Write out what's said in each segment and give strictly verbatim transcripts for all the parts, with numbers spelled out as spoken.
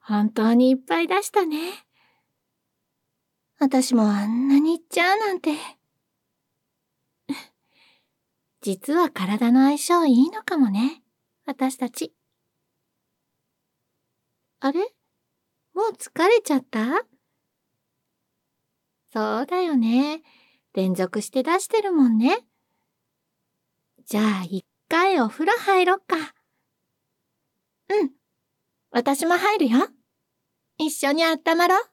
本当にいっぱい出したね。私もあんなにいっちゃうなんて。実は体の相性いいのかもね、私たち。あれ？もう疲れちゃった？そうだよね。連続して出してるもんね。じゃあ一回お風呂入ろっか。うん。私も入るよ。一緒にあったまろう。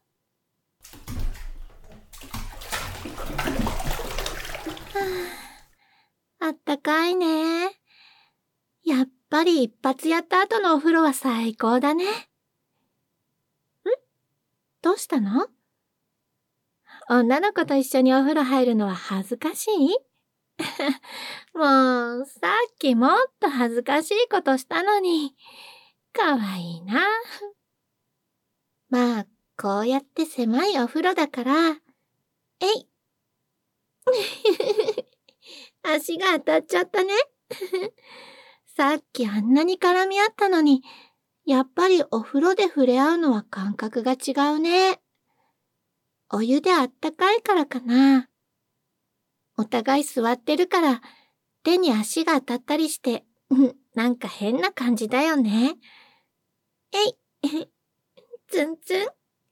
あったかいね。やっぱり一発やった後のお風呂は最高だね。ん？どうしたの？女の子と一緒にお風呂入るのは恥ずかしい？もう、さっきもっと恥ずかしいことしたのに。かわいいな。まあ、こうやって狭いお風呂だから、えい。足が当たっちゃったね。さっきあんなに絡み合ったのに、やっぱりお風呂で触れ合うのは感覚が違うね。お湯であったかいからかな。お互い座ってるから、手に足が当たったりして、なんか変な感じだよね。えい。ツンツン。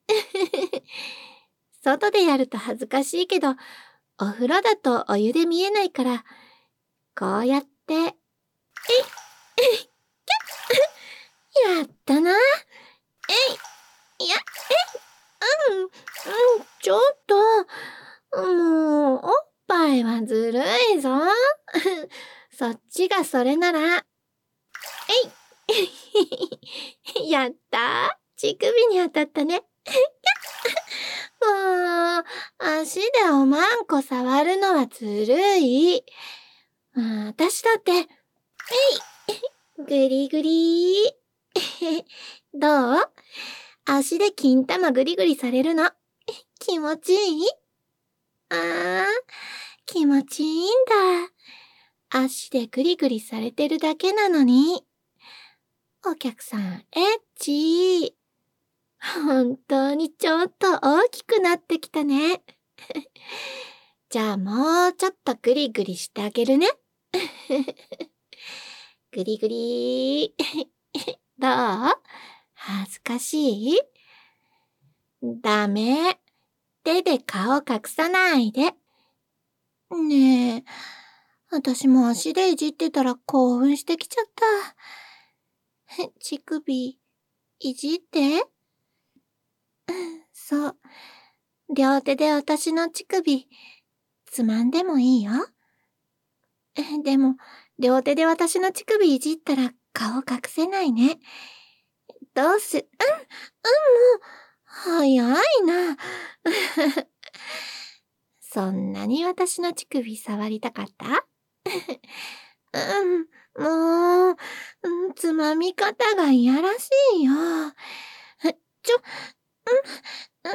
外でやると恥ずかしいけど、お風呂だとお湯で見えないから、こうやって、えい。やったな。えい。いや、えい。うん、うん、ちょっと。もう、おっぱいはずるいぞ。そっちがそれなら。えい。やったー。乳首に当たったね。もう、足でおまんこ触るのはずるい。私だって、えい。ぐりぐりー。どう？足で金玉ぐりぐりされるの。気持ちいい？あー、気持ちいいんだ。足でぐりぐりされてるだけなのに。お客さん、エッチー。本当にちょっと大きくなってきたね。じゃあもうちょっとぐりぐりしてあげるね。ぐりぐりー。どう？恥ずかしい？ダメ。手で顔隠さないで。ねえ、私も足でいじってたら興奮してきちゃった。乳首、いじって。そう。両手で私の乳首、つまんでもいいよ。でも、両手で私の乳首いじったら顔隠せないね。どうす、うん、うん、もう、早いな。そんなに私の乳首触りたかった？うん、もう、うん、つまみ方がいやらしいよ。ちょ、うん、うん、うん、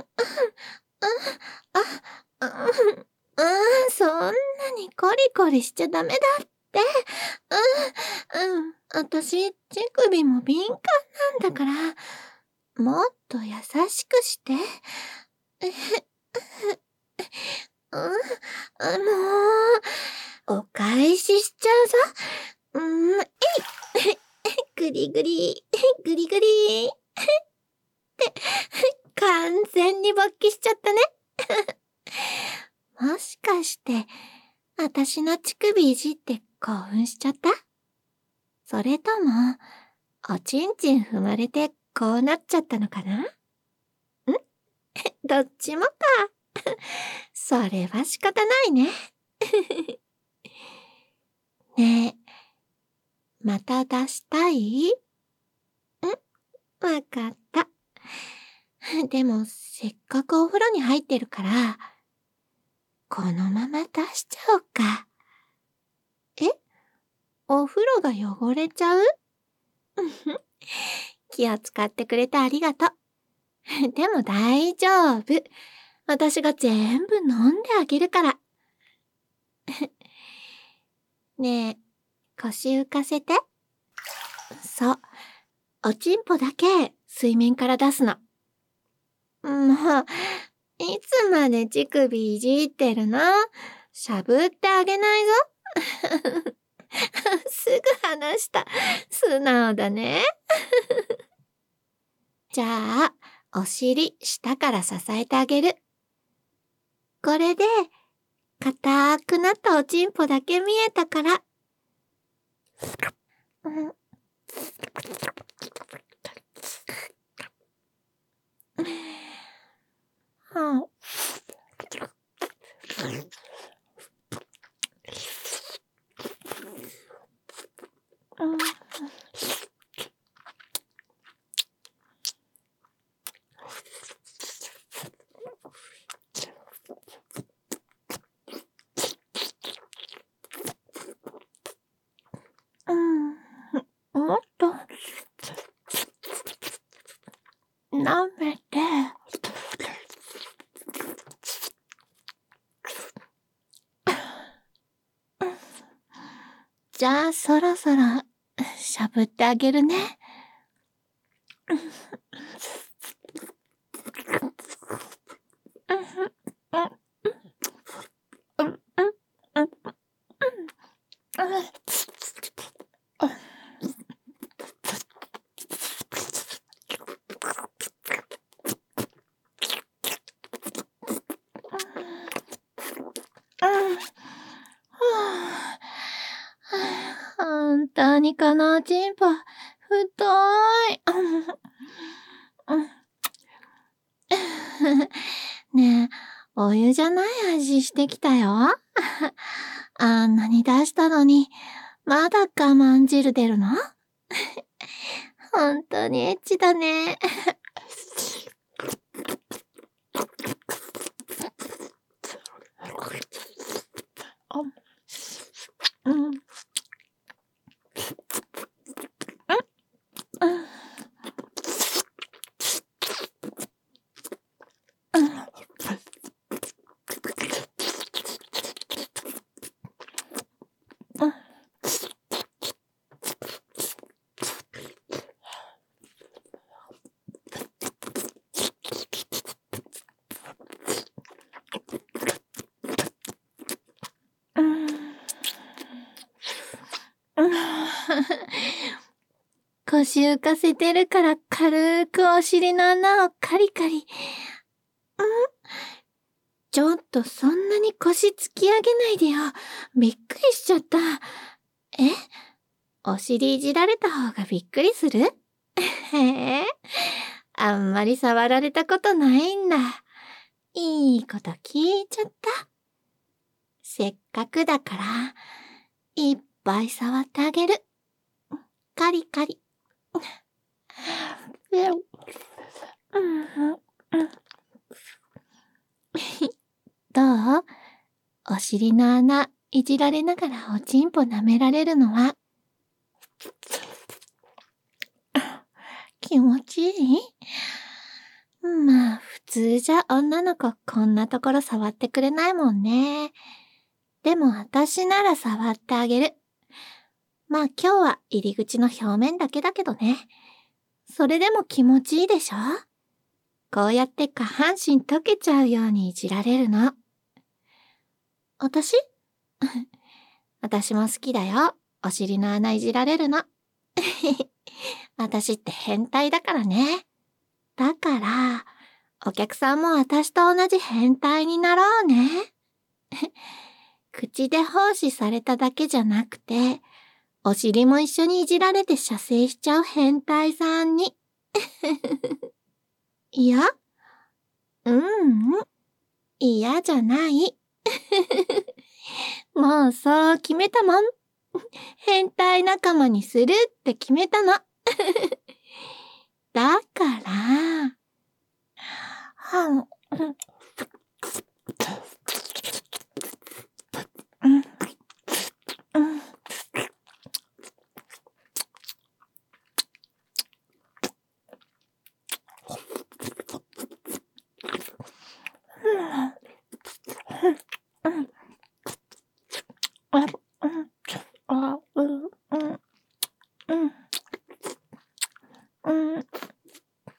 あ、うん、うん、そんなにコリコリしちゃダメだって。うん、うん、私、乳首も敏感なんだから、もっと優しくして。うん、あのー、お返ししちゃうぞ。うん、えい。ぐりぐり、ぐりぐり。って、完全に勃起しちゃったね。もしかして、私の乳首いじって興奮しちゃった？それとも、おちんちん踏まれてこうなっちゃったのかな？ん？どっちもか。それは仕方ないね。ねえ、また出したい？ん？わかった。でも、せっかくお風呂に入ってるから、このまま出しちゃおうか。え？お風呂が汚れちゃう？気を使ってくれてありがとう。でも大丈夫。私が全部飲んであげるから。ねえ、腰浮かせて。そう。おちんぽだけ水面から出すの。もう、いつまで乳首いじってるの？しゃぶってあげないぞ。すぐ離した。素直だね。じゃあ、お尻下から支えてあげる。これで、硬くなったおちんぽだけ見えたから。うん、はあ、うん、うん、もっと、舐めて。じゃあ、そろそろ、しゃぶってあげるね。本当にこのおちんぽ、太い。ねえ、お湯じゃない味してきたよ。あんなに出したのに、まだ我慢汁出るの？本当にエッチだね。うん。腰浮かせてるから軽くお尻の穴をカリカリ。ん？ちょっとそんなに腰突き上げないでよ。びっくりしちゃった。え？お尻いじられた方がびっくりする？へえ。あんまり触られたことないんだ。いいこと聞いちゃった。せっかくだから、いっぱい触ってあげる。カリカリ。どう？お尻の穴いじられながらおちんぽ舐められるのは気持ちいい？まあ普通じゃ女の子こんなところ触ってくれないもんね。でも私なら触ってあげる。まあ今日は入り口の表面だけだけどね。それでも気持ちいいでしょ？こうやって下半身溶けちゃうようにいじられるの。私？私も好きだよ。お尻の穴いじられるの。私って変態だからね。だから、お客さんも私と同じ変態になろうね。口で奉仕されただけじゃなくて、お尻も一緒にいじられて射精しちゃう変態さんに。いや、ううん、嫌じゃない。もうそう決めたもん。変態仲間にするって決めたの。だから、はん、うん、うん、うん、あ、うん、あ、うん、うん、うん、うん、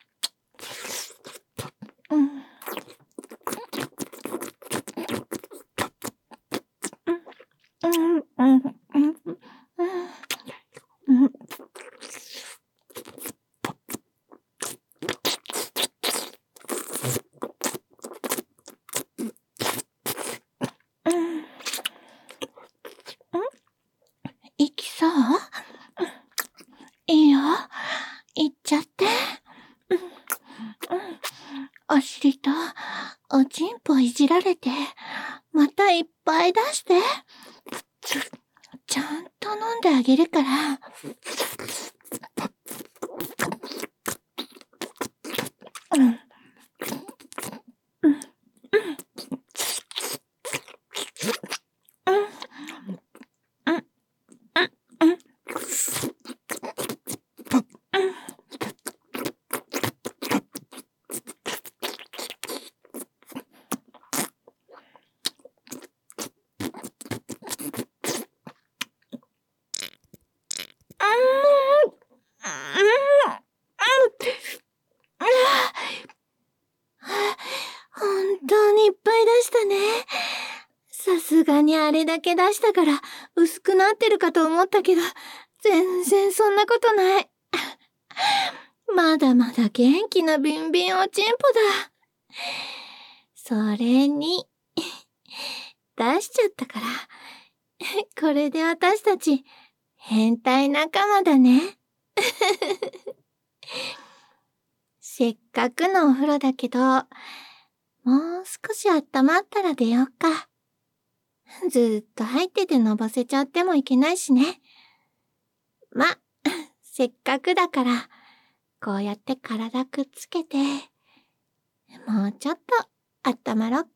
お尻とおちんぽいじられて、またいっぱい出して。ちゃんと飲んであげるから。うん。うん。うん。本当にいっぱい出したね。さすがにあれだけ出したから薄くなってるかと思ったけど、全然そんなことない。まだまだ元気なビンビンおちんぽだ。それに、出しちゃったから、これで私たち変態仲間だね。せっかくのお風呂だけど、もう少し温まったら出ようか。ずーっと入っててのぼせちゃってもいけないしね。ま、せっかくだから、こうやって体くっつけて、もうちょっと温まろっか。